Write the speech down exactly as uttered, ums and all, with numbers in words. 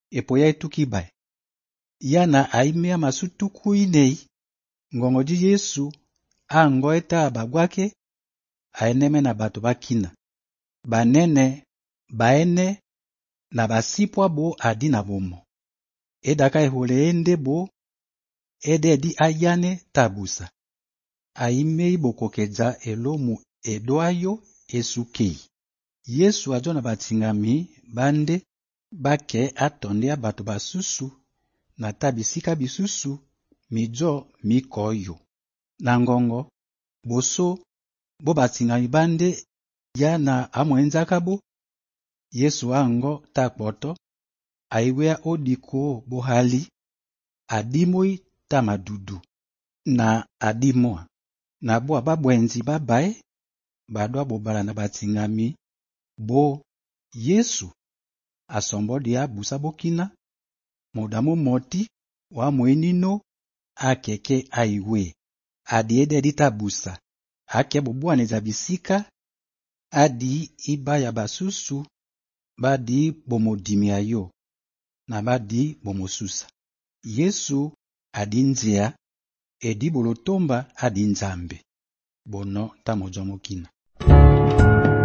epo ya etuki bai. Yana aimea masutuku inei, ngongo di Yesu, ango eta bagwake, aeneme na bato bakina. Banene, baene, na basipwa bo adi na bomo. Edaka ehole ende bo, ede di ayane tabusa. Aimei bokokeja elomu edoayo esukei. Yesu ajo na batingami bande bake atonde bato basusu na tabisika bisusu mijo mikoyo. Na ngongo boso bo batingami bande ya na amwenzaka bo Yesu ango takpoto aiwea odiko bohali adimoi tamadudu na adimoa na bo ababwenzi babae badwa bobala na batingami bo Yesu asombo dia busa bokina modamu moti wa mwenino akeke aiwe adiede dita busa ake bobuane za bisika adi iba ya basusu badi bomodimia yo na badi bomosusa. Yesu adi nzea edi bolotomba adi nzambe bono tamojomokina.